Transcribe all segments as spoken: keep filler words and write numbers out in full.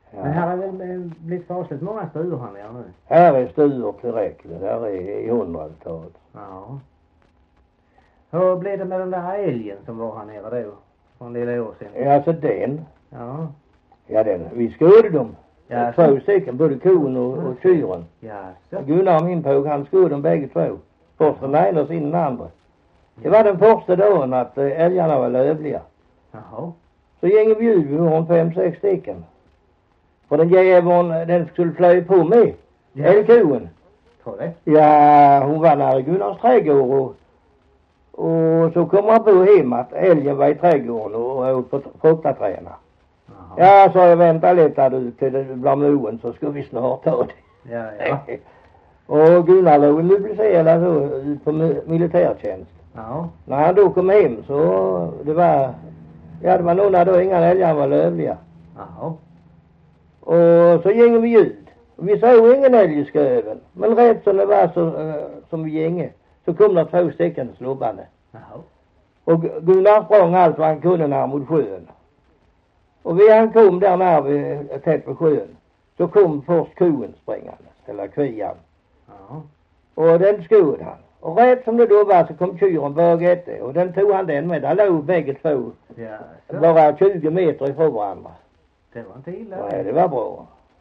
Ja. Men här har väl blivit avslut många studier här nere nu? Här är studier tillräckligt. Här är i hundratalet. Ja. Hur blev det med den där älgen som var här nere då? För en del år sedan. Ja, alltså den. Ja. Ja, den. Vi skådde dem. Ja, två så. stycken, både kon och, och kyren. Ja, så. Gunnar min påg, han skådde dem bägge två. Först den ena och sen den andra. Det var den första dagen att äh, älgarna var lövliga. Jaha. Så gäng vi bjud vi har fem, sex stycken. För den jäveln, den skulle flöja på med. Ja. Älgkoen. Tror det? Ja, hon var nära Gunnars trädgård och, och så kom han på hem att älgen var i trädgården och åt på fruktaträna. Ja, så jag väntar lite du till det blir moen så ska vi snart ta det. Ja, ja. Och Gunnar låg mobiliserad så ut på militärtjänst. Ja. När han då kom hem så det var, ja det var några då inga älgar var lövliga. Jaha. Och så gängde vi ut. Vi såg ingen älg i sköven. Men rätt som det var så, uh, som vi gänge så kom det två stycken slubbande. Jaha. Och Gunnar sprang allt vad han kunde när mot sjön. Och vi han kom där när vi tätt på sjön. Så kom först koen springande. Eller kvian. Ja. Och den skod han. Och rätt som det då var så kom kyren bögete. Och den tog han den med. Där låg bägge två. Ja, så. Bara tjugo meter ifrån varandra. Det var inte illa. Nej, det var bra.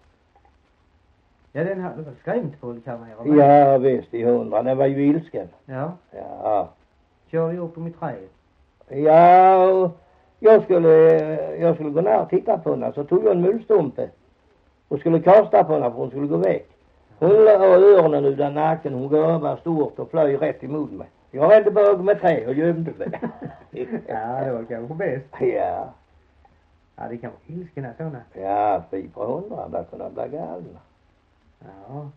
Ja, den här skrämt på kan man göra. Ja, visst i hundra. Den var ju ilsken. Ja. Ja. Kör vi upp på mitt träd. Ja, och jag skulle, jag skulle gå ner och titta på henne. Så tog jag en mullstumpe. Och skulle kasta på henne för hon skulle gå väck. Hon la öronen ur den nacken. Hon gav stort och flöj rätt emot mig. Jag rände bög med trä och gömde mig. Ja, det var kanske bäst. Ja. Ja, det kan vara ilskna sådana. Ja, fy på hundra. Där kunde bli galna. Ja.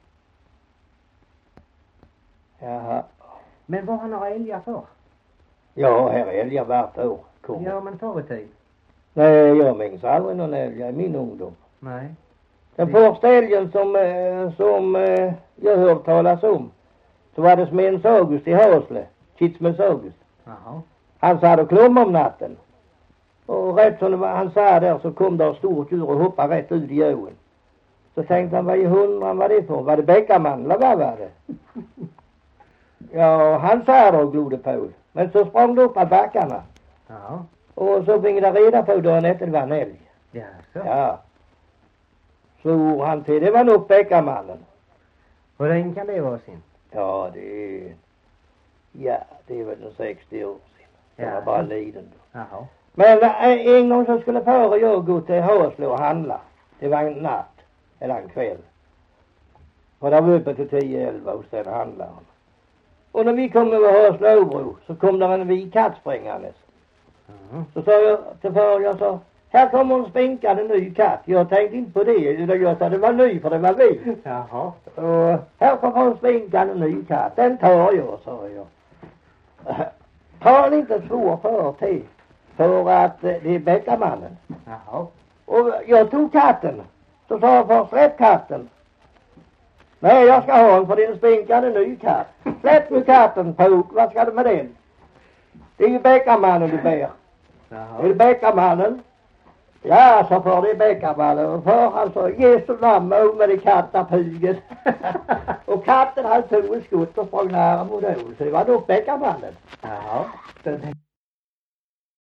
Jaha. Men vad har några älgar för? Ja, här är älgar vart år. Kom. Ja, men förr i tid. Nej, jag minns aldrig någon älg i min ungdom. Nej. Den första älgen som, som jag hörde talas om. Så var det Smens August i Hasle. Kitsmens August. Jaha. Han sa och klom om natten. Och rätt som det var, han sa där så kom där stort djur och hoppade rätt ut i åen. Så tänkte han, vad i hundran var det för? Var det bäckaman eller vad var det? Ja, han sa då och glodde på. Men så sprang det upp av backarna. Ja. Och så fick det reda på då att det var en älg. Ja, så. Ja. Så han till, det var nog bäckamannen. Hur länge kan det vara sin? Ja, det är, ja, det är väl sextio år sedan. Jag Ja. var bara liden då. Jaha. Men äh, en gång så skulle far och jag gå till Hasle och handla. Det var en natt. Eller en kväll. Och där var uppe till tio elva hos den handlaren. Och när vi kom över Hasleåbro så kom där en vit katt springandes. Mm. Så sa jag till far, jag sa, här kommer en spinkande ny katt. Jag tänkte inte på det, utan jag sa det var ny för det var vi. Jaha. Och här kommer en spinkande ny katt. Den tar jag, sa jag. Ta den inte svår för till. För att det är bäckamannen. Jaha. Och jag tog katten. Så sa jag först, släpp katten. Nej, jag ska ha en för din spinkande ny katt. Släpp nu katten, Pok. Vad ska du med den? Det är ju bäckamannen du ber. Jaha. Är det bäckamannen? Ja, så för det är bäckamannen. Och för han sa, Jesu namn med det kattapuget. Och katten hade tog en skutt och sprang nära mot ål. Så det var då bäckamannen. Jaha.